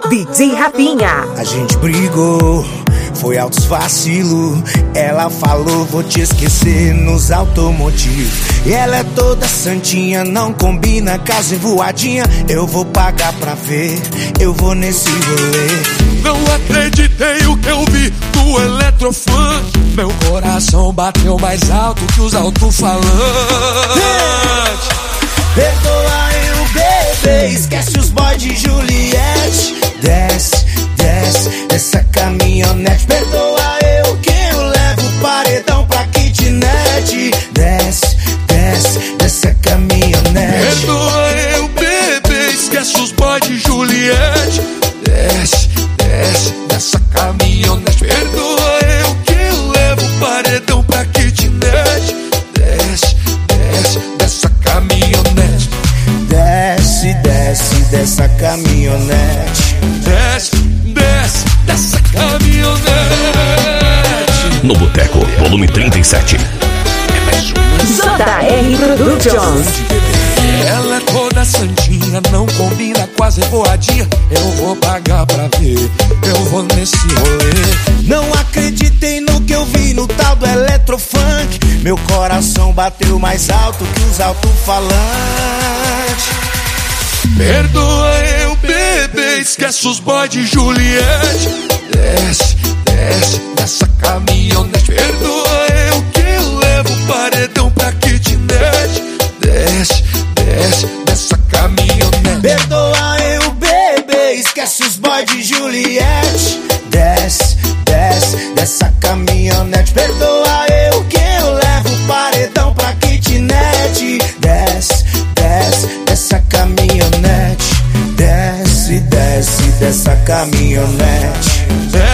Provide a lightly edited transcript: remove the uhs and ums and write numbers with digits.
DJ Rafinha. A gente brigou, foi altos vacilo. Ela falou, vou te esquecer nos automotivos. E ela é toda santinha, não combina, casa voadinha. Eu vou pagar pra ver, eu vou nesse rolê. Não acreditei o que eu vi do eletrofunk. Meu coração bateu mais alto que os alto-falantes. Perdoa eu, bebê, esquece os boys de Juliette. Desce, desce, dessa caminhonete. Perdoa eu que eu levo o paredão pra kitnet. Desce, desce, dessa caminhonete. Perdoa eu, bebê, esquece os boys de Juliette. Desce, desce, dessa caminhonete. Perdoa eu que eu levo o paredão pra kitnet. Desce, desce, dessa caminhonete. Desce, desce, dessa caminhonete. Desce, desce, dessa caminhonete. No Boteco, volume 37. JR Productions. Ela é toda santinha, não combina, quase voadinha. Eu vou pagar pra ver, eu vou nesse rolê. Não acreditei no que eu vi no tal do eletrofunk. Meu coração bateu mais alto que os alto-falantes. Perdoa eu, bebê, esquece os boys de Juliette. Desce, desce, dessa caminhonete. Perdoa eu que eu levo o paredão pra kitnet. Desce, desce, dessa caminhonete. Perdoa eu, bebê, esquece os boys de Juliette. Desce, desce, dessa caminhonete. Perdoa eu que eu levo o paredão pra kitnet. Desce, desce, dessa caminhonete. Desce, desce, dessa caminhonete.